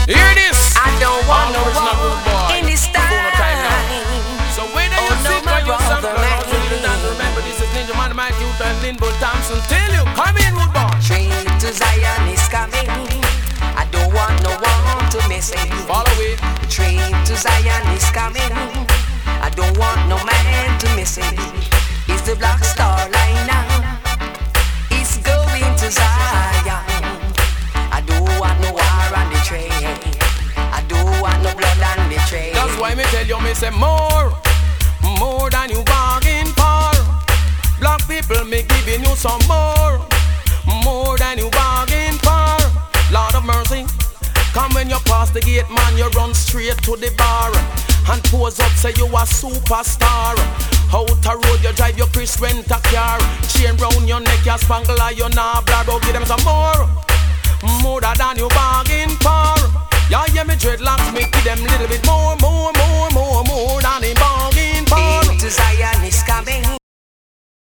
Hear this. I don't want no original rude war boy. in this time. So when you no, sit my for your brother, sample, man. you don't remember this is Ninja Man, Mike Youth and Linbo Thompson. Tell you, come in, rude boy. Train to Zion is coming. I don't want no one to miss it. Follow it. Train to Zion is coming. I don't want no man to miss it. It's the Black Star Line now. It's going to Zion. I don't want no war on the train. I don't want no blood on the train. That's why me tell you, me say more than you bargain for. Black people, me giving you some more than you bargain for. Lord of mercy, come when you pass the gate, man, you run straight to the bar and pose up, say you a superstar. Out the road, you drive your Chris rent a car. Chain round your neck, you spangle like you nah blab. But give them some more than you bargain for. Yeah, me dreadlocks, me give them little bit more.